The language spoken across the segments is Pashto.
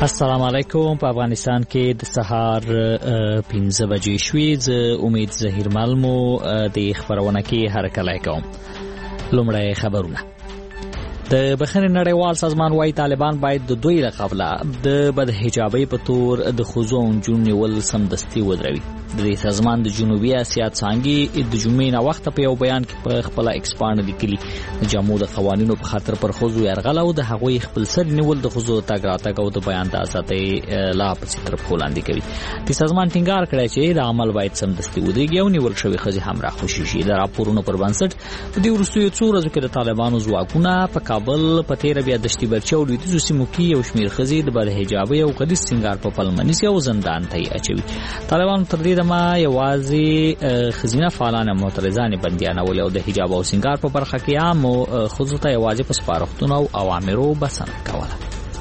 السلام علیکم. په افغانستان کې د سهار 15 بجې شوې. زه امید ظهیر ملمو د خبرونه کې هرکلی کوم. لومړی خبرونه. د بخښنې نړیوال سازمان وايي طالبان باید د دوی له قبله د بدحجابۍ په تور د ښځو او نجونو نیول سمدستي ودروي. د دې سازمان د جنوبي اسیا څانګې د جمعې نه وخت په یو بیان کې په خپل ایکس باندې لیکلي د جامو د قوانینو په خاطر پر ښځو یرغل او د هغوی خپل سر نیول د ښځو تګ راتګ او د بیان د ازادۍ لا پسې تر پښو لاندې کوي. د سازمان ټینګار کړی چې د عمل باید سمدستي ودرېږي او نیول شوې ښځې هم راخوشي شي. د راپورونو پر بنسټ په دې وروستیو څو ورځو کې د طالبانو ځواکونه په کابل په تیره بیا دشتي برچه او لویدیځو سیمو کې یو شمېر ښځې د بدحجابۍ او غلیظ سینګار په پلمه نیسي او زندان ته یې اچوي. طالبانو تر دې دمه یوازې ښځینه فعالان معترضانې بندیانولې او د حجاب او سینګار په برخه کې عامو ښځو ته یوازې په سپارښتنو او اوامرو بسنه کوله.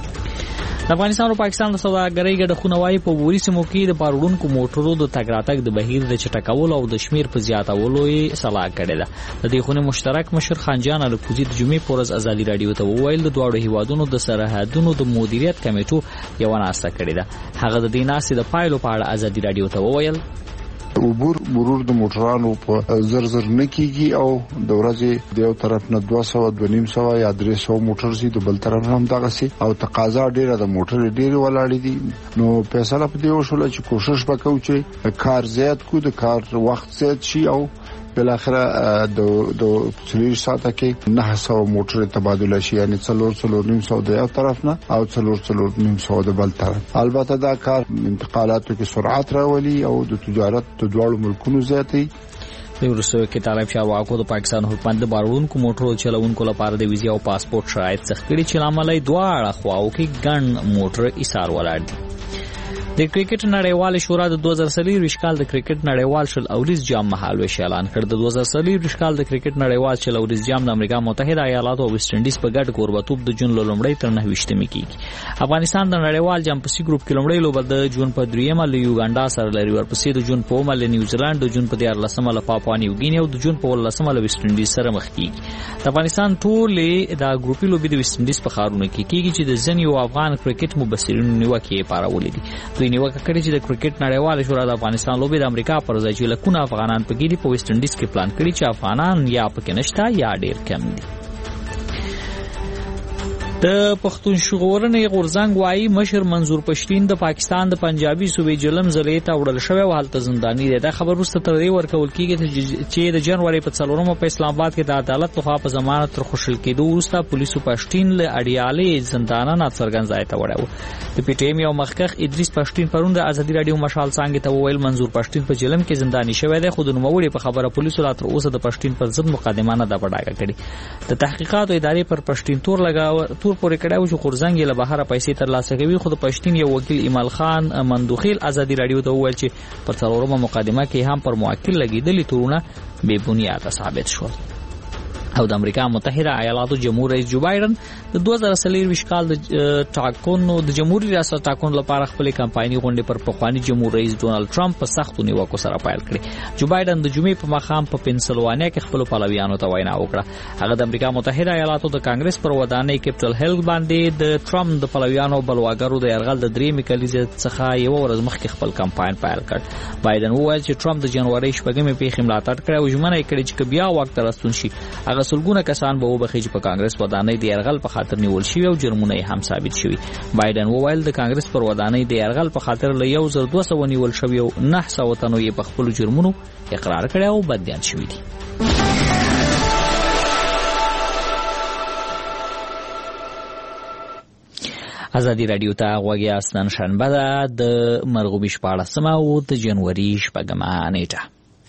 د افغانستان او پاکستان د سوداګرۍ ګډښتونه وايي په بوري سیمو کې د پاروړونکو موټرو د تګ راتګ د بهیر د چټکولو او د شمیر په زیاتولو یې سلا کړې ده. د دې خونې مشترک مشر خانجان الکوزي د جمعې په ورځ ازادي رادیو ته وویل د دواړو هیوادونو د سرحدونو د مدیریت کمیټو یوه ناسته کړې ده. هغه د دې ناستې د پایلو په اړه ازادي رادیو ته وویل مرور د موټرانو په زر نه کیږي او د ورځې د یو طرف نه 200 250 یا 300 موټر سي د بل طرف هم دغه سي او تقاضا ډیره د موټر ډیره ولاړې دي. نو فیصله په دې وشوله چې کوشش وکړو چې کار زیات کو د کار وخت زیات شي او بل اخره د چلیش ساته کې 900 موټر تبادله شي، یعنی 400 د یو طرف نه او 400 د بل طرف. البته دا کار انتقالاتو کې سرعت راولي او د تجارت د دوه ملکونو زیاتي. د ورسره کې طالب چارواکو د پاکستان حکومت د باروړونکو موټرو چلوونکو لپاره د ویزا او پاسپورت شرایط سخت کړي چې لامل یې دواړه خواو کې ګڼ موټر ایثار ولاړ دي. د کرکټ نړیوال شورا د 2023 کال د کرکټ نړیوال شل اوریز جام مهالویش اعلان کړ. د 2023 کال د کرکټ نړیوال شل اوریز جام د امریکا متحده ایالاتو او ویسټ انډیز په ګډ کوربتوب د جون لومړی تر 9 کېږي. افغانستان د نړیوال جام په سی ګروپ کې لومړی لوبه د جون په 3 له یوګانډا سره لري، ورپسې د جون په 9 له نیوزیلند، د جون په 14 له پاپوا نیوګینی او د جون په 15 له ویسټ انډیز سره مخ کېږي. د افغانستان ټولې د ګروپي لوبې د ویسټ انډیز په ښارونو کې کېږي چې د ځینو افغان کرکټ مبصرینو نیوکې پارولې دي. دوی نیوکه کړې چې د کرکټ نړیوال شورا د افغانستان لوبې د امریکا پر ځای چې لکونه افغانان پکې دي په ویسټ انډیز کې پلان کړي چې افغانان یا پکې نشته یا ډیر کم دي. د پښتون ژغورنې غورځنګ وايي مشر منظور پښتین د پاکستان د پنجابي صوبې جلم ضلع ته وړل شوی او هلته زنداني دی. دا خبر وروسته تر دې ورکول کېږي چې د جنوري په 4 په اسلام آباد کې د عدالت لخوا په ضمانت تر خوشل کېدو وروسته پولیسو پښتین له اډیالې زندانه ناڅرګند ځای ته وړاو. د پی ټی ایم یو مخکخ ادریس پښتین پرون د ازادي رادیو مشال څنګه ته وویل منظور پښتین په جلم کې زنداني شوی دی، خو د نوموړي په خبره پولیسو لا تر اوسه د پښتین پر ضد مقدمه نه ده پډاګه کړې. د تحقیقاتو ادارې پر پښتین تور پورې کړه او غورځنګ له بهره پیسې ترلاسه کوي. خو د پښتین یو وکیل ایمل خان مندوخیل ازادي رادیو ته وویل چې پر 4 مقدمه کې هم پر موکل لګیدلي تورونه بې بنیاده ثابت شول. او د امریکا متحده ایالاتو جمهور رئیس جو بایدن د 2023 کال د ټاکنو د جمهوریت ریاست ټاکنو لپاره خپل کمپایني غونډې پر پخوانی جمهور رئیس ډونالد ټرمپ په سختو نیوکو سره پیل کړې. جو بایدن د جمعې په ماښام په پنسلوانیا کې خپل پلویانو ته وینا وکړه. هغه د امریکا متحده ایالاتو د کانګرس پر ودانۍ کیپټل هیل باندې د ټرمپ د پلویانو بلواګرو د یرغل د 3 کلیزې څخه یو ورځ مخکې خپل کمپاین پیل کړ. بایدن وویل چې ټرمپ د جنوري 4 پیښې ملاتړ کړې او ژمنه یې کړې چې بیا وخت راستون شي هغه سلګونه کسان به وبخي چې په کانګرس ودانۍ د یرغل په خاطر نیول شوی او جرمونه یې هم ثابت شوی. بایدن وویل د کانګرس پر ودانۍ د یرغل په خاطر له 1200 نیول شوی او 900 تنو یې په خپل جرمونو اقرار کړی او بدیان شوی دي. ازادي رادیو ته غوږ یاست. نن شنبه ده د مرغوبي 14 او د جنوري 4 نیټه.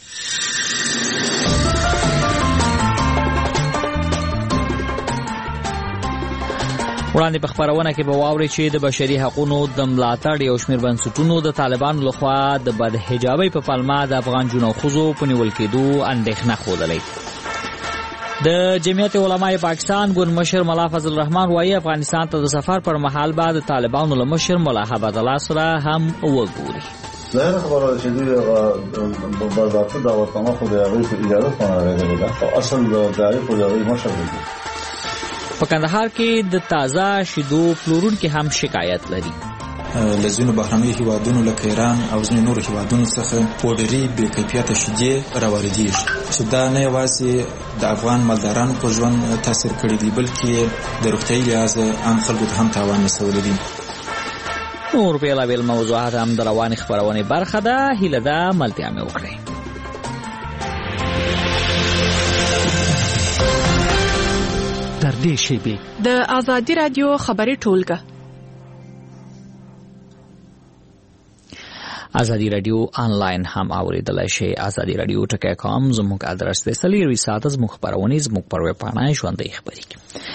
وړاندې په خبرونه کې به واورئ چې د بشري حقوقو د ملاتړ یو شمېر بنسټونو د طالبانو لخوا د بدحجابۍ په پلمه د افغان جنو ښځو په نیول کېدو اندېښنه ښودلې. د جمعیت علماء پاکستان ګوند مشر ملا فضل الرحمن وايي افغانستان ته د سفر پر مهال بعد طالبانو له مشر ملا حبت الله سره هم وګوري. ظاهر خبره چې دوی بازارته د وطنه خو د هغوی په اجازه باندې راغلي ده او اصل د دایې په هغوی مشر دی. په کندهار کې د تازه شیدو پلورونکو هم شکایت لري. له ځینو بهرنیو هیوادونو لکه ایران او ځینو نورو هیوادونو څخه پوډري بې کیفیته شیدې راواردېږي چې دا نه یوازې د افغان مالدارانو په ژوند تاثیر کړی دی بلکې د روغتیايي لحاظه عام خلکو ته هم تاوان رسولی دی. نور بېلابېل موضوعات هم د روانې خپرونې برخه ده. هیله ده ملتیا مې وکړئ. تر دې شیبې د آزادي رادیو خبري ټولګه آزادی رادیو آنلاین هم اوریدلای شئ. آزادی رادیو .com زموږ ادرس دی. سلیروي ساعت زموږ خبرونه زموږ پر ویب پاڼه ژوندۍ خبري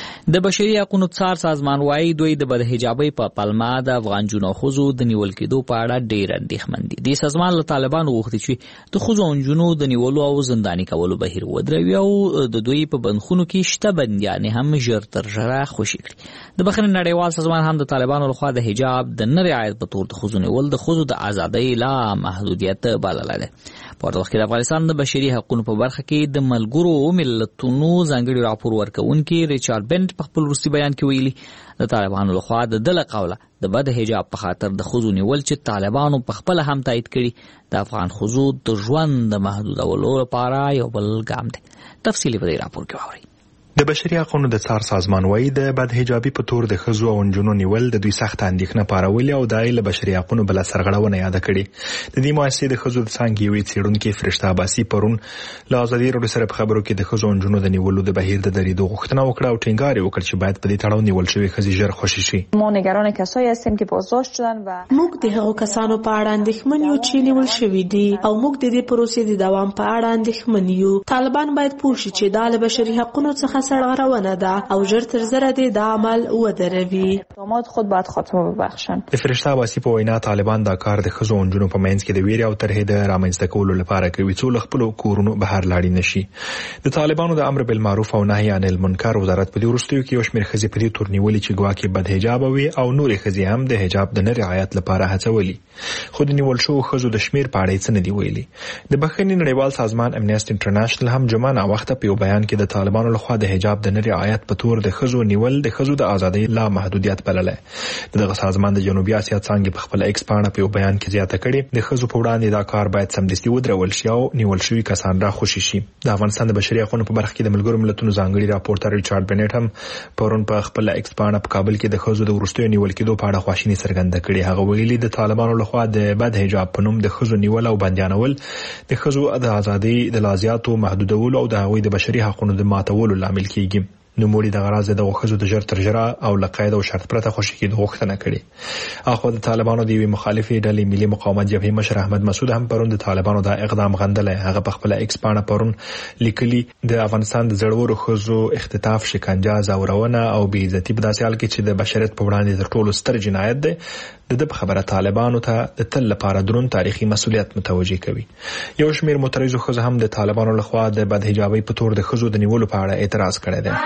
د بشري حقوقو څار سازمان وايي دوی د بدحجابۍ په پلمه د افغان جنو خوځو د نیول کېدو په اړه ډېر اندېښمن دي. د سازمان له طالبانو غوښتي چې د خوځو او جنو د نیولو او زنداني کولو بهیر ودروي او د دوی په بندخونو کې شته بندیان هم ژر تر ژره خوشي کړي. د بخښنې نړیوال سازمان هم د طالبانو لخوا د حجاب د نه رعایت په تور د خوځو نیول د خوځو د ازادۍ لا محدودیت بللی دی. په دغه وخت کې د افغانستان د بشري حقوقو په برخه کې د ملګرو ملتونو ځانګړي راپور ورکوونکي ریچارډ بنټ په خپل وروستي بیان کې ویلي د طالبانو لخوا د دله قوله د بد حجاب په خاطر د ښځو نیول چې طالبانو په خپله هم تایید کړي د افغان ښځو د ژوند د محدودولو لپاره یو بل ګام دی. تفصیلي په دې راپور کې واورئ. د بشري حقوقو د څار سازمان وايي د بد حجابي په تور د ښځو او نجونو نیول د دوی سخت اندېښنه پارولې او د له بشري حقوقو بل سرغړونه یاد کړي. د دې مؤسسې د ښځو د څانګې یوې څېړونکې فرشته عباسي پرون له آزادي رادیو سره په خبرو کې د ښځو او نجونو د نیولو د بهیر د درېدو غوښتنه وکړه او ټینګار یې وکړ چې باید په دې تړاو نیول شوې ښځې ژر خوشي شي. ما نگران کسایی هستیم که بازداشت شدن و موږ د هغو کسانو په اړه اندېښمن یو چې نیول شوي دي او موږ د دې پروسې د دوام په اړه اندېښمن یو. طالبان باید پوه شي چې دا له بشري حقوقو څخه سرغړونه ده او ژر تر ژره د عمل ودروي. داماد خود باید خاتمه ببخشن. د فرشته عباسي په وینا طالبان دا کار د ښځو او نجونو په منځ کې د ویرې او ترهې د رامنځته کولو لپاره کوي څو له خپلو کورونو بهر لاړې نشي. د طالبانو د امر بالمعروف او نهي عن المنکر وزارت په دې وروستیو کې یو شمېر ښځې په دې تور نیولې چې ګواکې بد حجابه وي او نورې ښځې هم د حجاب د نه رعایت لپاره هڅولي. خو د نیول شوو ښځو د شمېر په اړه یې څه نه دي ویلي. د بخښنې نړیوال سازمان امنیسټ انټرنیشنل هم جمعه ناوخته په یو بیان کې د طالبانو لخوا د حجاب د نه رعایت په تور د ښځو نیول د ښځو د ازادۍ لا محدودیت بللی. دغه سازمان د جنوبي اسیا څانګې په خپل ایکس پاڼه په یو بیان کې زیاته کړې د ښځو په وړاندې دا کار باید سمدستي ودرول شي او نیول شوي کسان را خوشي شي. د افغانستان د بشري حقوقو په برخه کې د ملګرو ملتونو ځانګړي راپورټر ریچارډ بنټ هم پرون په خپل ایکس پاڼه په کابل کې د ښځو د وروستیو نیول کېدو په اړه خواشیني څرګنده کړې. هغه ویلي د طالبانو لخوا د بد حجاب په نوم د ښځو نیول او بندیانول د ښځو د ازادۍ د لازیاتو محدودولو او د هغوی د بشري حقوقو د ماتولو لامل کیږي. نوموړي دغه راز د ښځو د ژر تر ژره او له قید او شرط پرته خوشي کېدو غوښتنه کړې. اخوا د طالبانو د یوې مخالفې ډلې ملي مقاومت جبهې مشر احمد مسعود هم پرون د طالبانو دا اقدام غندلی. هغه په خپله ایکس پاڼه پرون لیکلي د افغانستان د زړورو ښځو اختطاف، شکنجه، ځورونه او بې عزتي په داسې حال کې چې د بشریت په وړاندې تر ټولو ستر جنایت دی د په خبره طالبانو ته د تل لپاره دروند تاریخي مسؤلیت متوجه کوي. یو شمېر معترضو ښځو هم د طالبانو لخوا د بد حجابۍ په تور د ښځو د نیولو په اړه اعتراض کړی دی.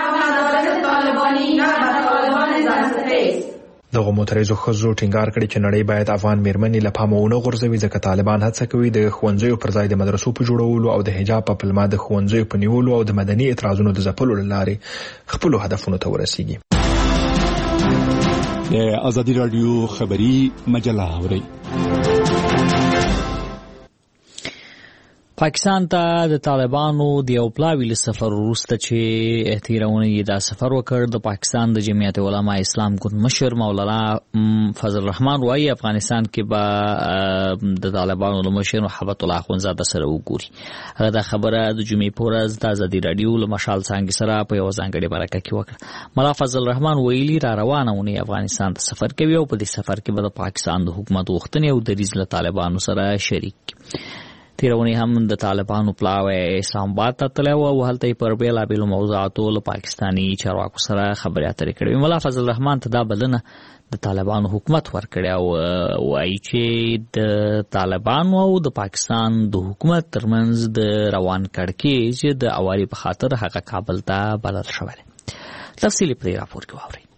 دغه معترضو ښځو ټینګار کړی چې نړۍ باید افغان میرمنې له پامه ونه غورځوي ځکه طالبان هڅه کوي د ښوونځیو پر ځای د مدرسو په جوړولو او د حجاب په پلمه د ښوونځیو په نیولو او د مدني اعتراضونو د ځپلو له لارې خپلو هدفونو ته ورسیږي. د آزادي رادیو خبري مجله اورئ. پاکستان ته د طالبانو د یو پلاوي له سفر وروسته چې تیرونه یې دا سفر وکړ د پاکستان د جمعیت علما اسلام ګوند مشر مولانا فضل الرحمن وايي افغانستان کې به د طالبانو له مشر محبت الله اخوندزاده سره وګوري. هغه دا خبره د جمعې په ورځ د آزادي رادیو له مشال څانګې سره په یو ځانګړي مرکه کې وکړه. مولانا فضل الرحمن ویلي را روانه اونۍ افغانستان ته سفر کوي او په دې سفر کې به د پاکستان د حکومت غوښتنې او دریځ له طالبانو سره شریک. تیرونی هم د طالبانو پلاوی اسلام آباد ته تللی و او هلته یې پر بېلابېلو موضوعاتو له پاکستاني چارواکو سره خبرې اترې کړې. مولا فضل الرحمن ته دا بلنه د طالبانو حکومت ورکړې او وایي چې د طالبانو او د پاکستان د حکومت ترمنځ د روان کړکېچ چې د اواري په خاطر هغه کابل ته بلل شوی دی. تفصیلي په دې راپور کې واورئ.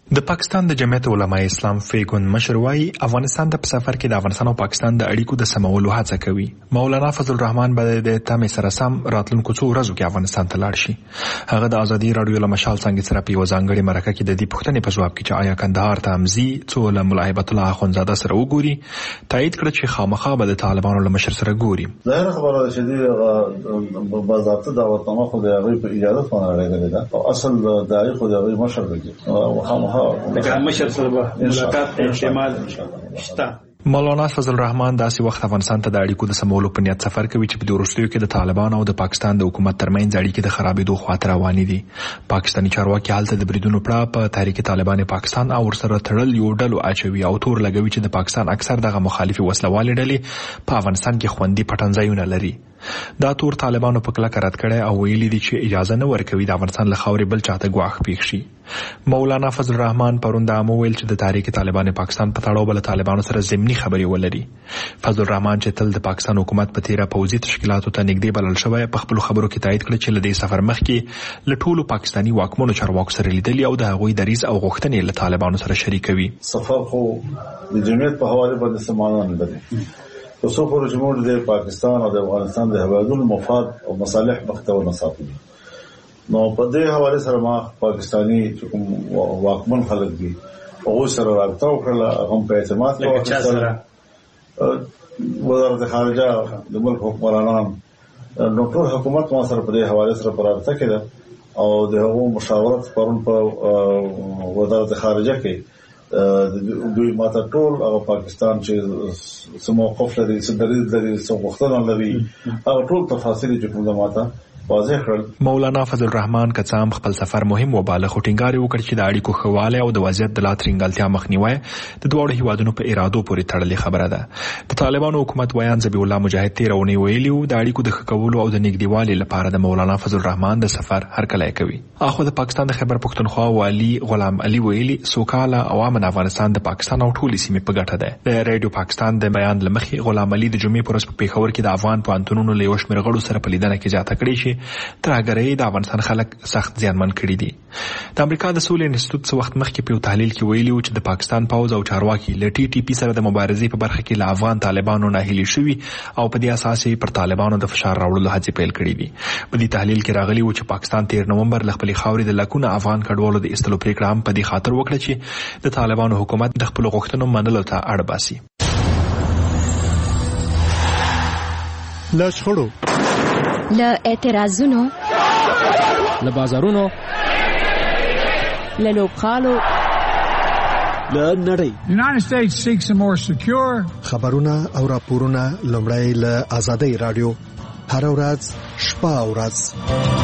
د پاکستان د جمعیت علماء اسلام فیګون مشر وايي افغانستان ته په سفر کې د افغانستان او پاکستان د اړیکو د سمولو هڅه کوي. مولانا فضل الرحمن به د تامې سره سم راتلونکو څو ورځو کې افغانستان ته لاړ شي. هغه د ازادي رادیو له مشال څنګه سره په ځانګړي مرکه کې د دې پوښتنې په جواب کې چې آیا کندهار ته امزي څو له ملاحبت الله اخونزاده سره وګوري تایید کړ چې خامخا به د طالبانو له مشر سره ګوري. ظاهر خبره ده چې د باضابطه دعوتنامه خو د هغه په اجازه باندې راغلي ده او اصل داعی خو د هغه مشر دی او خامخا د مشر سره ملاقات احتمال شته. مولانا فضل الرحمن داسې وخت افغانستان ته د اړیکو د سمولو په نیت سفر کوي چې په وروستیو کې د طالبان او د پاکستان د حکومت ترمنځ اړیکې د خرابېدو خواته روانې دي. پاکستاني چارواکي هلته د بریدونو پړه په تحریک طالبان پاکستان او ورسره تړل یو ډلو اچوي او تور لګوي چې د پاکستان اکثر دغه مخالفي وسلوالې ډلې په افغانستان کې خوندي پټنځایونه لري. دا تور طالبانو په کلکه رد کړي او ویلي دي چې اجازه نه ورکوي د افغانستان له خاورې بل چاته ګواښ پیښ شي. مولانا فضل الرحمن پرون د ویل چې د تحریک طالبان پاکستان په تړاو بل طالبانو سره ضمني خبرې ولري. فضل الرحمن چې تل د پاکستان حکومت په تیره پوځي تشکیلاتو ته نږدې بلل شوی په خپل خبرو کې تایید کړ چې له دې سفر مخکې له ټولو پاکستاني واکمنو چارواکو سره لیدلي او د هغوی دریځ او غوښتنې له طالبانو سره شریکوي. سفر خو د جمعیت په حواله باندې سمانه نه لري. تاسو پر جمهور د پاکستان او د افغانستان د هوادونو مفاد او مصالح مختو نه ساتي. نو په دې حواله سره ما پاکستاني کوم واکمن خلک دي او سره راځو کړل هغه په اعتماد کوي. وزارت خارجه د ملک حکمرانان نو ټول حکومت ما سره په دې حواله سره پرارته کړه او د هغو مشاورت پرون په وزارت خارجه کې دوی ماته ټول هغه پاکستان چې سموقف لري سدري لري سموختن لري هغه ټول تفاصیل چې کوم ماته واضح کړل. مولانا فضل الرحمن کڅام خپل سفر مهم وباله خو ټینګار وکړ چې د اړیکو خواله او د وضعیت د لاترنګالتیا مخنیوي د دوه هیوادونو په ارادو پورې تړلې خبره ده. د طالبانو حکومت ویان ذبیح الله مجاهد تیرونی ویلیو د اړیکو د خکولو او د نږدېوالي لپاره د مولانا فضل الرحمن د سفر هرکلی کوي. اخو د پاکستان د خیبر پختونخوا والی غلام علي ویلي سوکاله عوام افغانستان د پاکستان او ټولې سیمې په ګټه ده. د ریډیو پاکستان د بیان لمخې غلام علي د جمعې پر ورځ په پیښور کې د افغان پوهنتونونو له یو شمېر غړو سره په لیدنه کې زیاته کړې چې ترهګرۍ د افغانستان خلک سخت زیانمن کړي دي. د امریکا د سولې انسټیټیوټ څو وخت مخکې په تحلیل کې ویلي و چې د پاکستان پوځ او چارواکي له ټي ټي پی سره د مبارزې په برخه کې له افغان طالبانو ناهیلي شوي او په دې اساس پر طالبانو د فشار راوړلو هڅې پیل کړې دي. په دې تحلیل کې راغلي و چې پاکستان 13 نومبر له خپلې خاورې د لکونه افغان کډوالو د ایستلو پریکړه هم په دې خاطر وکړه چې د طالبانو حکومت د خپل غوښتنو منلو ته اړ باسي. له شخړو له اعتراضونو له بازارونو له لوبغالو له نړۍ United States seeks a more secure خبرونه او راپورونه لومړی له آزادۍ رادیو هر ورځ شپه او ورځ.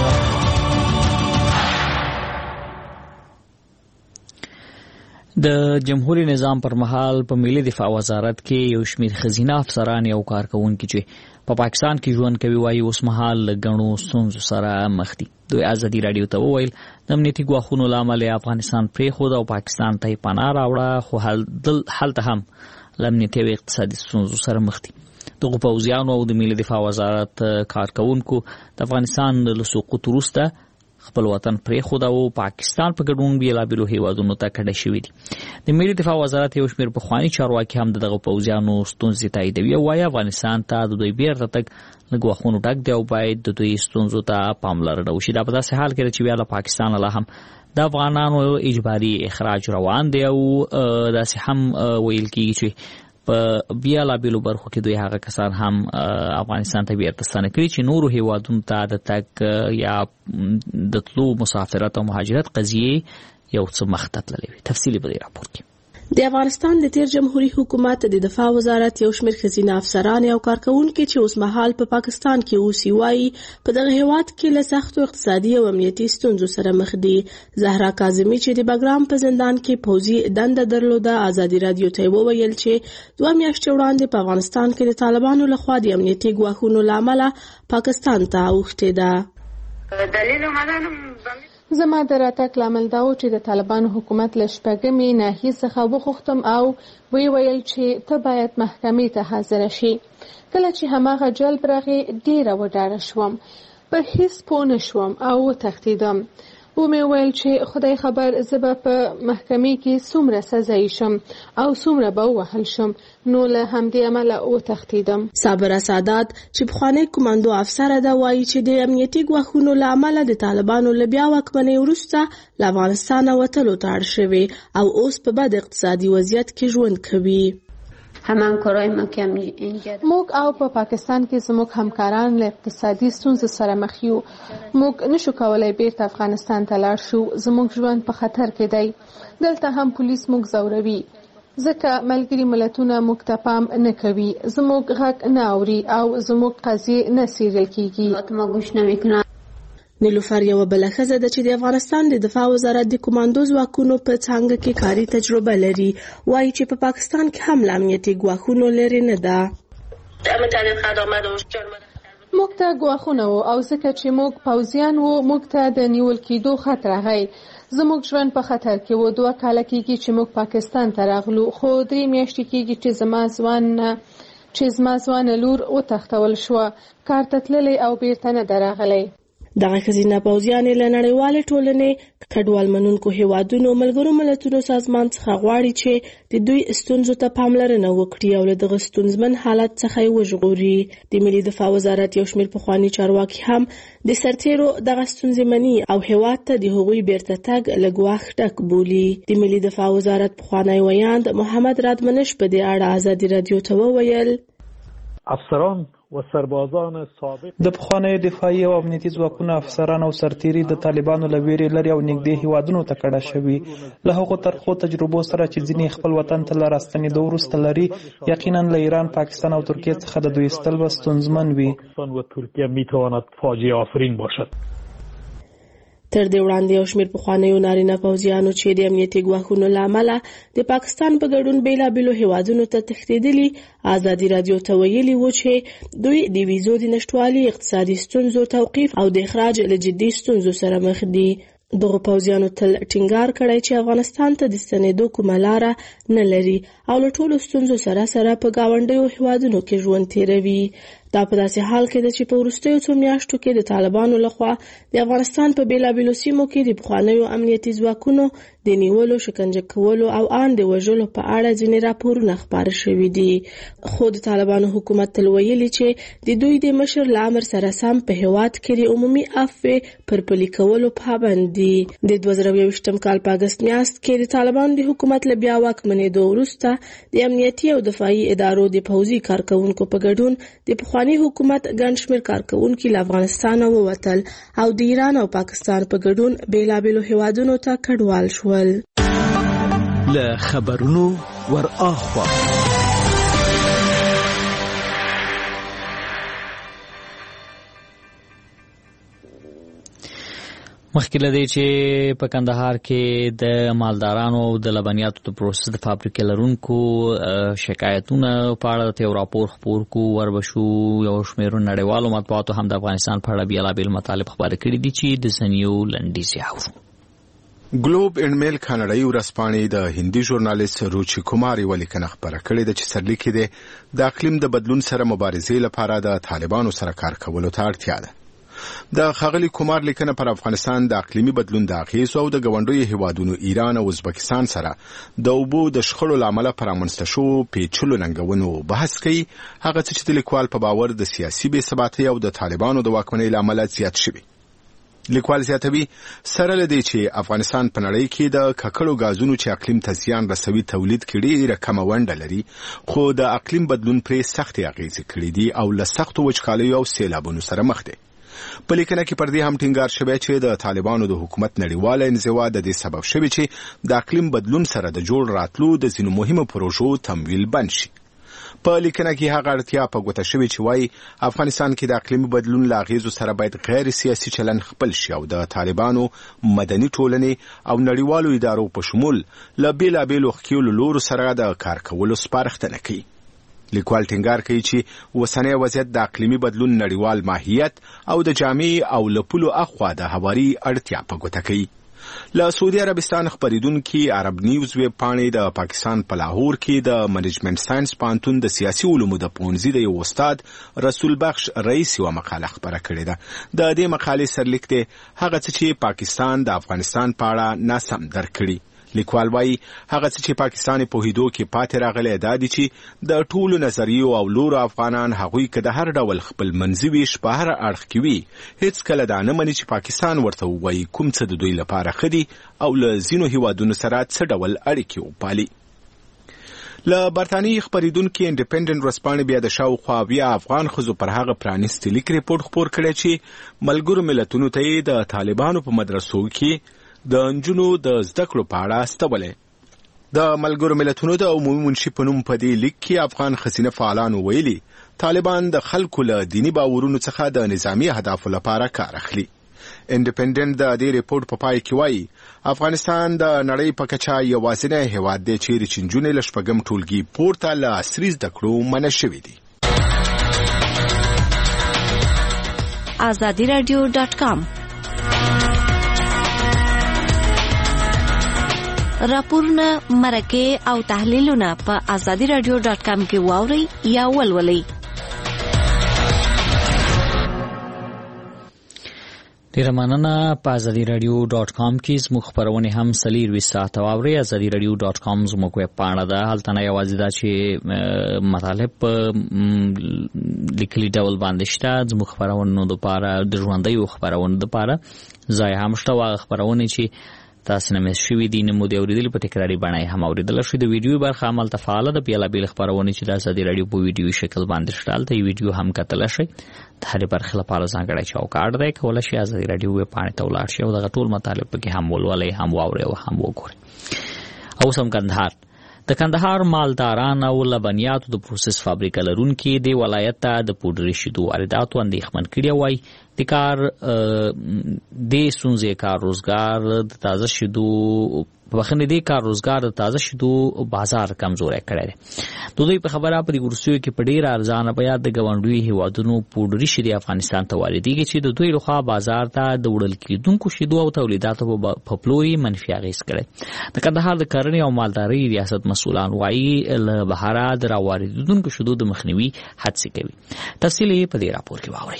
د جمهوریت نظام پر مهال په ملي دفاع وزارت کې یو شمېر خزینه افسران او کارکونکي چې په پاکستان کې ژوند کوي وايي اوس مهال غنو ستونزو سره مخ دي. دوی آزادي رادیو ته وویل د امنیتي ګواښونو له امله افغانستان پرېښود او پاکستان ته یې پناه راوړه خو هلته هم له امنیتي او اقتصادي ستونزو سره مخ دي. دغو پوځیانو او د ملي دفاع وزارت کارکونکو د افغانستان له سقوط وروسته خپل وطن پرېښود او پاکستان په ګډون بېلابېلو هیوادونو ته کډه شوي دي. د ملي دفاع وزارت یو شمېر پخواني چارواکي هم دغه پوځیانو ستونزې تاییدوي او وایي افغانستان ته د دوی بیرته تګ له ګواښونو ډک دی او باید د دوی ستونزو ته پاملرنه وشي. دا په داسې حال کې ده چې بیا له پاکستان لا هم د افغانانو اجباري اخراج روان دی او داسې هم ویل کېږي چې په بیلابېلو برخو کې دوی هغه کسان هم افغانستان ته بیرته ستانه کړي چې نورو هیوادونو ته د تګ یا د تلو مسافرت او مهاجرت قضیې یو څه مخ ته تللې وي. تفصیلي په دې راپور کې د افغانستان د تیر جمهوریت حکومت د دفاع وزارت یو شمېر خزینه افسران او کارکونکي چې اوس مهال په پاکستان کې اوسي وايي په دغه هیواد کې له سختو اقتصادي او امنیتي ستونزو سره مخ دي. زهرا کاظمي چې د بګرام په زندان کې پوځي دنده درلوده آزادي رادیو ته وویل چې 2 میاشتې وړاندې په افغانستان کې د طالبانو لخوا د امنیتي ګواښونو له امله پاکستان ته اوښتې ده. دلیل زما د راتګ لامل دا و چې د طالبانو حکومت له شپږمې ناحیې څخه وغوښتم او ویل چې ته باید محکمې ته حاضر شي. کله چې هماغه جلب راغی ډیره وډاره شوم، په هیڅ پوه نه شوم او وتښتېدم. و مې ویل چې خدای خبر زه به په محکمې کې څومره سزا شم او څومره به ووهل شم، نو له همدې امله وتښتېدم. صابره سادات چې پخوانی کمانډو افسره ده وایي چې د امنیتي ګواښونو له امله د طالبانو له بیا واکمنۍ وروسته له افغانستانه وتلو ته اړ شوي او اوس په بد اقتصادي وضعیت کې ژوند کوي. موږ او په پاکستان کې زموږ همکاران له اقتصادي ستونزو سره مخ یو. موږ نشو کولای بیرته افغانستان ته لاړ شو. زموږ ژوند په خطر کې دی. دلته هم پولیس موږ ځوروي ځکه ملګري ملتونه موږ ته پام نه کوي. زموږ غږ نه اوري او زموږ قضیې نه څیړل کیږي. نیلوفر یو بله ښځه ده چې د افغانستان د دفاع وزارت د کمانډو ځواکونو په څانګه کې کاري تجربه لري. وایي چې په پاکستان کې هم له امنیتي ګواښونو لرې نه ده. موږ ته ګواښونه وو او ځکه چې موږ پوځیان وو موږ ته د نیول کېدو خط راغی. زموږ ژوند په خطر کې وو. 2 کاله کېږي چې موږ پاکستان ته راغلو، خو 3 میاشتې کېږي چې زما ځوان لور وتښتول شوه. کار ته تللی او بیرته نه ده راغلی. دغه ښځینه پوځیانې له نړیوالې ټولنې، کډوال منونکو هیوادونو، ملګرو ملتونو سازمان څخه غواړي چې د دوی ستونزو ته پاملرنه وکړي او له دغه ستونزمن حالت څخه یې وژغوري. د ملي دفاع وزارت یو شمېر پخواني چارواکي هم د سرتیرو دغه ستونزې مني او هیواد ته د هغوی بیرته تګ له ګواښ ډک بولي. د ملي دفاع وزارت پخوانی ویاند محمد رادمنش په دې اړه ازادي رادیو ته وویل: افسران و سربازان سابق د پخوانیو دفاعي او امنیتي ځواکونو افسران او سرتیري د طالبانو له ویرې لري او نږدې هیوادونو ته کډه شوي. له هغو ترخو تجربو سره چې ځینې خپل وطن ته له راستنېدو وروسته لري، یقینا له ایران، پاکستان او ترکیه څخه د دوی ایستل به ستونزمن وي. و ترکیه میتواند فاجعه آفرین باشد. تر دې وړاندې یو شمېر پخوانیو نارینه پوځیانو چې د امنیتي ګواښونو له امله د پاکستان په ګډون بېلابېلو هیوادونو ته تښتېدلي، ازادي رادیو ته ویلي وو چې دوی د ویزو د نشتوالي، اقتصادي ستونزو، توقیف او د اخراج له جدي ستونزو سره مخ دي. دغه پوځیانو تل ټینګار کړی چې افغانستان ته د ستنېدو کومه لاره نه لري او له ټولو ستونزو سره په ګاونډیو هیوادونو کې ژوند تیروي. دا په داسې حال کې ده چې په وروستیو 2 میاشتو کې د طالبانو لخوا د افغانستان په بیلابېلو سیمو کې د پخوانیو امنیتي ځواکونو د نیولو، شکنجه کولو او ان د وژلو په اړه ځینې راپورونه خپاره شوي دي. خو د طالبانو حکومت تل ویلي چې د دوی د مشر له امر سره سم په هیواد کې د عمومي عفو پر پلي کولو پابند دي. د 2021 کال په اګست میاشت کې د طالبانو د حکومت له بیا واکمنېدو وروسته د امنیتي او دفاعي ادارو د پوځي کارکونکو په ګډون د پخواني حکومت ګڼ شمېر کارکونکي له افغانستانه ووتل او د ایران او پاکستان په ګډون بیلابېلو هیوادونو ته کډوال شول. له خبرونو ور اخوا مخکې له دې چې په کندهار کې د مالدارانو د لبنیاتو د پروسس د فابریکې لرونکو شکایتونه په اړه یو راپور خپور کو وربشو یو شمېر نړیوالو مطبوعاتو هم د افغانستان په اړه بیلابېل مطالب خپاره کړي دي چې د سنیو لنډیز یاورو. ګلوب اینډ میل کاناډایي ورځپاڼې د هندي ژورنالیست روچی کومار یوه لیکنه خپره کړې ده چې سرلیک یې دی د اقلیم د بدلون سره مبارزې لپاره د طالبانو سره کار کولو ته اړتیا ده. د ښاغلي کومار لیکنه پر افغانستان د اقلیمي بدلون د اغیزو او د ګاونډیو هیوادونو ایران او ازبکستان سره د اوبو د شخړو له امله پر رامنځته شوو پیچلو ننګونو بحث کوي، هغه څه چې د لیکوال په باور د سیاسي بې ثباتۍ او د طالبانو د واکمنۍ له امله زیات شوي. لیکوال زیاتوي سره له دې چې افغانستان په نړۍ کې د ککړو غازونو چې اقلیم ته زیان رسوي تولید کې ډېره کمه ونډه لري، خو د اقلیم بدلون پرې سختې اغیزې کړي دي او له سختو وچکالیو او سیلابونو سره مخ دي. په لیکنه کې پر دې هم ټینګار شوی چې د طالبانو د حکومت نړیواله انزوا د دې سبب شوی چې د اقلیم بدلون سره د جوړ راتلو د ځینو مهمو پروژو تمویل بند شي. په لیکنه کې هغه اړتیا په ګوته شوی چې وایي افغانستان کې د اقلیمي بدلون له اغیزو سره باید غیر سیاسي چلن خپل شي او د طالبانو، مدني ټولنې او نړیوالو ادارو په شمول له بیلابېلو ښکیلو لورو سره د کار کولو سپارښتنه کوي. لیکوال ټینګار کوي چې اوسنی وضعیت د اقلیمي بدلون نړیوال ماهیت او د جامع او له پولو اخوا د هواري اړتیا په ګوته کوي. له سعودي عربستان خبریدونکي عرب نیوز ویب پاڼې د پاکستان په لاهور کې د منیجمنت ساينس پوهنتون د سیاسي علومو د پوهنځي د یو استاد رسول بخش رئیس یو مقاله خبره کړې ده. د دې مقالې سرلیک دی هغه څه چې پاکستان د افغانستان په اړه ناسم درک کړي. لیکوال وايي هغه څه چې پاکستان په هیدو کې پاتې راغلی دا دي چې د ټولو نظریو او لورو افغانان هغوی که د هر ډول خپل منځي ویش په هر اړخ کې وي هیڅ کله دا نه مني چې پاکستان ورته ووایي کوم څه د دوی لپاره ښه دي او له ځینو هیوادونو سره څه ډول اړیکې وپالي. له برتانیې خبریدونکي انډیپندنت ورځپاڼې بیا د شاوخوا 20 افغان ښځو پر هغه پرانیستي لیک ریپورټ خپور کړی چې ملګرو ملتونو ته یې د طالبانو په مدرسو کې د نجونو د زده کړو په اړه استولې. د ملګرو ملتونو د عمومي منشي په نوم په دې لیک کې افغان ښځینه فعالانو ویلي طالبان د خلکو له دیني باورونو څخه د نظامي اهدافو لپاره کار اخلي. انډیپندنت د دې ریپورټ په پای کې وایي افغانستان د نړۍ په کچه یوازینی هیواد دی چیرې چې نجونې له شپږم ټولګي پورته له عصري زده کړو منع شوي دي. azadiradio.com راپورونه مرکه او تحلیلونه په azadiradio.com کې واورئ یا ولولئ. ډیره مننه. په azadiradio.com کې زموږ خبرونه هم 24 ساعت واورئ. azadiradio.com زموږ ویب پاڼه ده. هلته نه یوازې دا چې مطالب لیکلي ډول باندې شته زموږ خبرونو لپاره د ژوندیو خبرونو لپاره ځای هم شته. هغه خبرونه چې تاسو نه مې شوي دي نمو دی اوریدل په تکراری باندې هم اوریدل شوی. د ویډیو برخه عمل تفعال د بیل بیل خبرونه چې د ازادي رادیو په ویډیو شکل باندې شتال ته ویډیو هم کتل شي. د هر برخه لپاره ځانګړی چوکاټ دی کولای شي ازادي رادیو په پاڼه ته ولاړ شي او د ټول مطالب کې هم ولولای هم واوري او هم وګوري. او سم کندهار د کندهار مالداران او لبنیاتو د پروسس فابریکه لرونکي د ولایت ته د پودري شیدو وارداتو اندېښمن کړي وای د کار د سونځي کار روزګار د تازه شیدو وخت دې کار روزګار د تازه شیدو بازار کمزوري کړی. د دوی په خبره په ګورسیو کې په ډیر ارزانه بیا د ګوندوی هیوادونو پودري شیدې افغانستان ته واردېږي چې د دوی لخوا بازار ته د وړل کېدونکو شیدو او تولیداتو په پلوي منفي اغېز کړي. د کندهار د کرنې او مالدارۍ ریاست مسؤلان وايي له بهره د راواردونکو شیدو د مخنیوي هڅې کوي. تفصیل یې په دې راپور کې واورئ.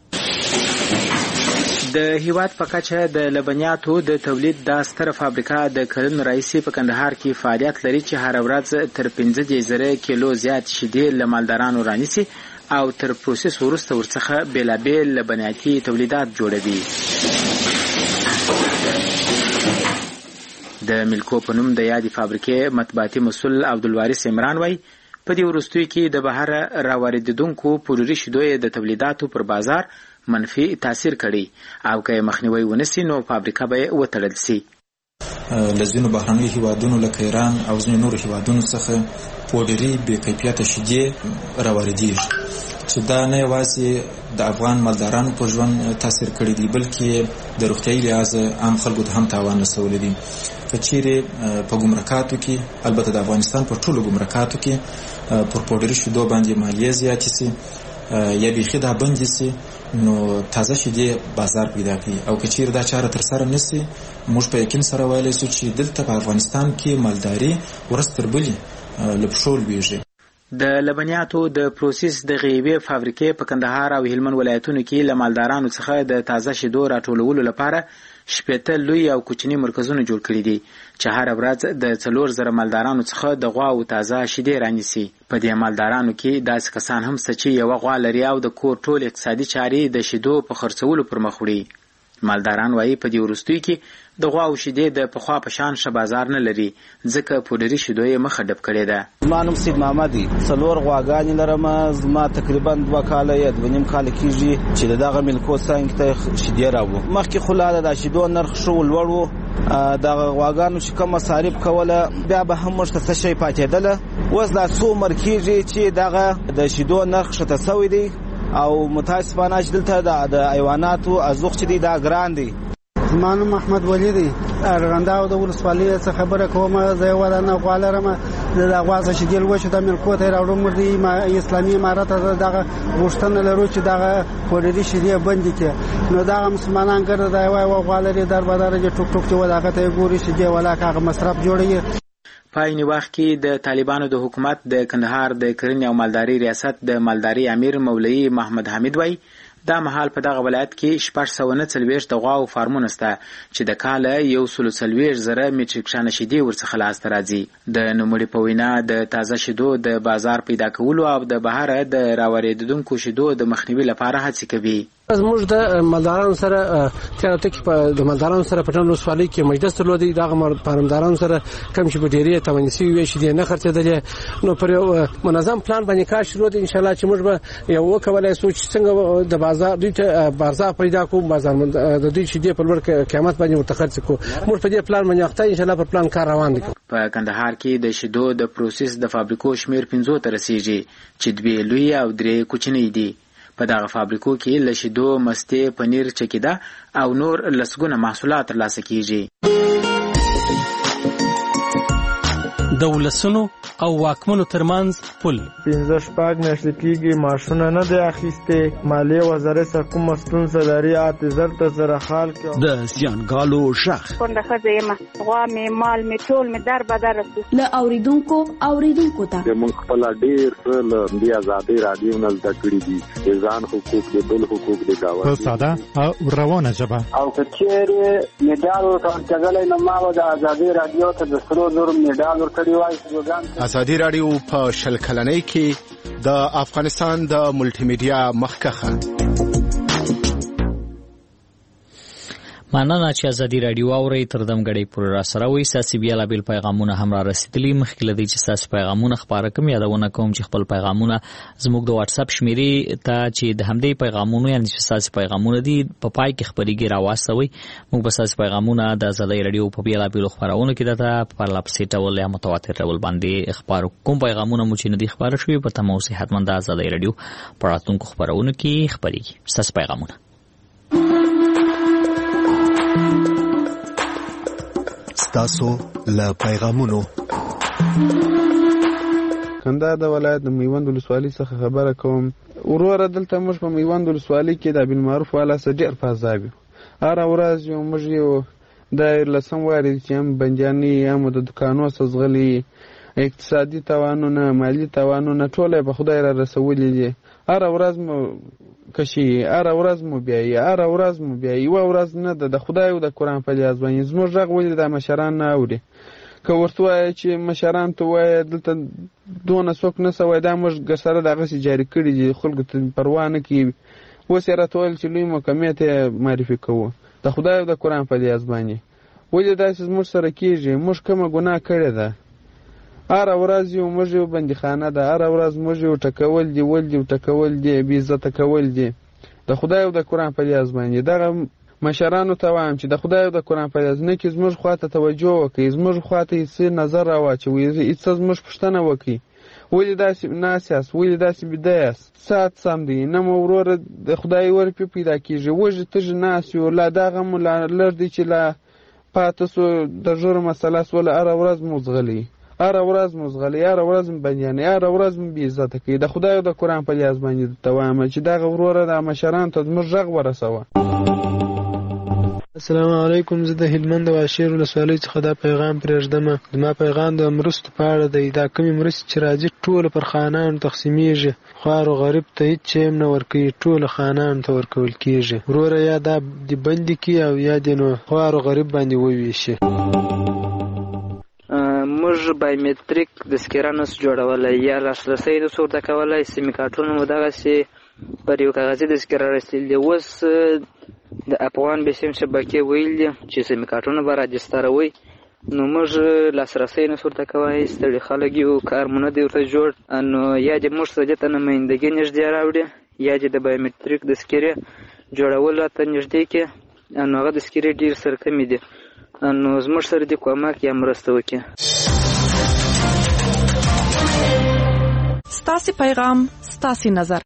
د هیواد په کچه د لبنیاتو د تولید د ستره فابریکه د کلن رئیسي په کندهار کې فعالیت لري چې هر ورځ تر 15,000 کیلو زیات شیدې له مالدارانو رانیسي او تر پروسس وروسته ورڅخه بیلابیل لبنیاتي تولیدات جوړوي. د ملکو په نوم د یادې فابریکې مطبوعاتي مسؤل عبدالوارث عمران وایي په دې وروستیو کې د بهر راواردونکو پودري شیدو د تولیداتو پر بازار منفي تاثیر کړي او که مخنیوي ونسي نو فابریکه به وتړل شي. لزینو بهرني هیوادونو لکه ایران او ځینو نورو هیوادونو څخه پودري بې کیفیته شیدې راواردېږي چې دا نه یوازې د افغان مالدارانو په ژوند تاثیر کړی دی بلکې د روغتیايي لحاظ عام خلکو ته هم تاوان رسولی دی. که چیرې په ګمرکاتو کې البته د افغانستان په ټولو ګمرکاتو کې پر پودري شیدو باندې مالیه زیاتې سي یا بیخي دا بندې سي نو تازه شیدې بازار پیدا کوي او که چیرې دا چاره تر سره نشي موږ په یقین سره ویلی شو چې دلته په افغانستان کې مالداري ورځ تر بلې له پښو لویږي. د لبنیاتو د پروسس د غیبې فابریکې په کندهار او هلمند ولایتونو کې له مالدارانو څخه د تازه شیدو راټولولو لپاره 18 لوی او کوچني مرکزونه جوړ کړي دي چې هر ورځ د 4,000 مالدارانو څخه د غوا او تازه شیدې رانیسي. په دې مالدارانو کې داسې کسان هم چې یو غوا لري او د کور ټول اقتصادي چارې د شیدو په خرڅولو پر مخ وړي. مالداران وایي په دې وروستیو کې د غوا او شیدې د پخوا په شان ښه بازار نه لري ځکه پودري شیدو یې مخه ډب کړې ده. زما نوم سید محمد دی. 4 غواګانې لرم. زما تقریبا 2 کاله یا 2.5 کاله کېږي چې دغه ملکو څنګه ته شیدې راوړو. مخکې خو لا د شیدو نرخ شو لوړ و. دغه غواګانو چې کوم مصارف کوله بیا به هم څه شي پاتېدله. اوس دا څو عمر کېږي چې دغه د شیدو نرخ شته سوی دی او متاسفانه چې دلته د حیواناتو ازوخ چې دی دا ګران دی. زمانو محمد ولی دی. ارغنداو د ولسوالۍ څخه خبره کوم. زه ولانه غوالرم د غواصه چې دل وشه د ملکوت راوړو مردي اسلامي امارات دغه غوښتنه لرو چې دغه پوډری شیدې بند کړي نو دغه مسلمانان ګرځي دا وای غوالري در بازار کې ټوک ټوک چې وداغه ته ګوري شیدې ولا کاغه مصرف جوړي. پایني وخت کې د طالبانو د حکومت د کندهار د کرنې او مالداري ریاست د مالداري امیر مولوی محمد حمید وای دا مهال په دغه ولایت کې 649 د غواو فارمونه سته چې د کاله 140,000 میټریک ټن شیدې ورڅخه لاسته راځي. د نوموړي په وینا د تازه شیدو د بازار پیدا کولو او د بهر د راوړېدونکو شیدو د مخنیوي لپاره هڅې کوي. زموږ د مالدارانو سره تیاته کې د مالدارانو سره په ټولو سوالي کې مجلس تلودي دغه فارمدارانو سره کم چې ډیری توانسي وي چې نه خرڅېدل نو پر منظم پلان باندې کار شروع دي ان شاء الله چې موږ به یو وکولای سوچ څنګه د بازار دوی ته بازار پیدا کوو بازار د دوی چې د په لور قیمت باندې متخصص کو موږ په دې پلان باندې وخت ان شاء الله پر پلان کار روان دي. په کندهار کې د شیدو د پروسس د فابریکو شمیر 15 ته رسیدي چې دوی لوی او درې کوچنی دي. په دغه فابریکو کې له شیدو مستې پنیر چکیده او نور لسګونه محصولات ترلاسه کیږي. د ولسونو او واکمنو ترمنځ پل 15 میاشتې کېږي معاشونه نه دی اخیستې مالیې وزارت سره کومه ستونزه لري اعتذار ته سره حال کې د زیانګالو شخ کونډه ښځه یم غوا مې مال مې ټول مې در بدر رسو له اوریدونکو ته موږ خپل ډېر څه له دې ازادي رادیو نه زده کړي دي ځان حقوق دي بل حقوق دي دا په ساده او روانه ژبه او کچېره میډال ورکړل نو ما د ازادي رادیو ته د 300 میډال ورکړی ازادي رادیو په شل کلنۍ کې د افغانستان د ملټي میډیا مخکخه مننه چې ازادي رادیو اوري تر دمګړې پر را سره وي ساسي بیا بیل پیغامونه هم را رسیدلي مخکې لدی چې ساسي پیغامونه خبره کوم یادونه کوم چې خپل پیغامونه زموږ د واتس اپ شمیرې ته چې د همدې پیغامونو یعنی چې ساسي پیغامونه دي په پای کې خبريږي راوستوي موږ به ساسي پیغامونه د ازادي رادیو په بیا بیل خبرونه کې دته پر لاپسیټ ول یا متواتر ډول باندې اخبار کوم پیغامونه مو چې ندي خبره شوي په تمو صحتمند ازادي رادیو پراتونکو خبرونه کې خبريږي ساسي پیغامونه تاسو له پیغامونو کندهار د ولایت د میوند ولسوالۍ څخه خبره کوم وروره دلته موږ په میوند ولسوالۍ کې د بالمعروف والا سره ډېر فضا وي هر ورځ یو موږ یو د لسم واري چې هم بنجاني هم د دکانو سزغلي اقتصادي توانونه مالی توانونه ټول په خدای را رسولي دي هر ورځ مو کشي هر ورځ مو بیا یو ورځ نه د خدای او د قران په لیاز باندې زموږ غږ ولې د مشران نه اوري که ورته وایي چې مشران ته وایي دلته دونه څوک نه سوي دا موږ سره دغه سي جاری کړی دي خلکو ته پروا نه کوي اوس یې راټول چې لوی محکمې ته معرفي کوو د خدای او د قران په لیاز باندې ولې داسې زموږ سره کیږي موږ کومه ګناه کړې ده هر ورځ یو موږ یو بندیخانه ده هر ورځ موږ یو ټکول دی ول دی ټکول دی بی عزت کول دی د خدای او د قران په لیاز باندې دغه مشرانو ته وایم چې د خدای او د قران په لیاز نه کې زموږ خواته توجه وکړي زموږ خواته هیڅ نظر راواچوي هیڅ زموږ پښتنه وکړي ولې داسې ناسیاس ولې داسې بدایس سات سم دی نه مو ورور د خدای ور پیدا کیږي وژه تج ناس یو لا دغه مل لر دی چې لا پاتسو د جوړ مسله ولا هر ورځ مزغلی هر ورځ بنیانه هر ورځ بی عزت کوي د خدای او د قران په لیاز باندې توامه چې دا غوړه د مشران ته زموږ غږ ورسوه. السلام علیکم زه د هلمند او عشیر ولسوالۍ څخه دا پیغام پرېږدم زما پیغام د مرستو په اړه دی دا کومې مرستې چې راځي ټول پر خانانو تقسیمیږي خوار او غریب ته هیڅ شی نه ورکوي ټول خانانو ته ورکول کیږي وروره یا دا د بندي کی او یا د نو خوار او غریب باندې وویشي. موږ بایومټریک د سکرانس جوړولای یا لاسرسي د صورت کولای سیمې کارتونه مو دغه سي پر یو کاغذي د سکر رسیدل دی اوس د افغان بسم شبکې ویل دي چې سیمې کارتونه به راجستروي نو موږ لاسرسي نه صورت کوي ستړي خلک یو کارمونه دی ورته جوړ نو یا د موږ سره د نمائندګي نږدې راوړي یا د بایومټریک د سکر جوړول ته نږدې کې نو هغه د سکر ډیر سره کمی دي نو زموږ سره د کومک یا مرسته وکړي. ستاسي پیغام ستاسي نظر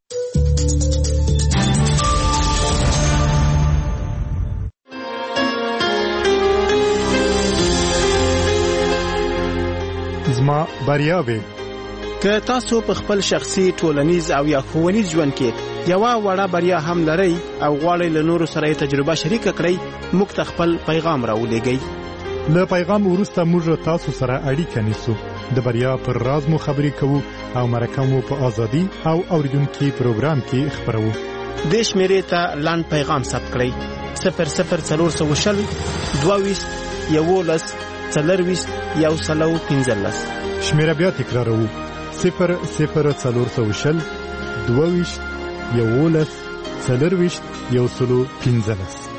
زما بریاوي. که تاسو په خپل شخصي ټولنیز او یا ښوونیز ژوند کې یوه وړه بریا هم لرئ او غواړئ له نورو سره یې تجربه شریکه کړئ، موږ ته خپل پیغام راولېږئ. له پیغام وروسته موږ تاسو سره اړیکه نیسو، د بریا پر راز مو خبرې کوو او مرکه مو په ازادي او اوریدونکي پروګرام کې خبرو. دې شمیرې ته لاند پیغام ثبت کړئ: 00420 22 11 40 115. شمیره بیا تکراروو: 00420 22 11 40 115.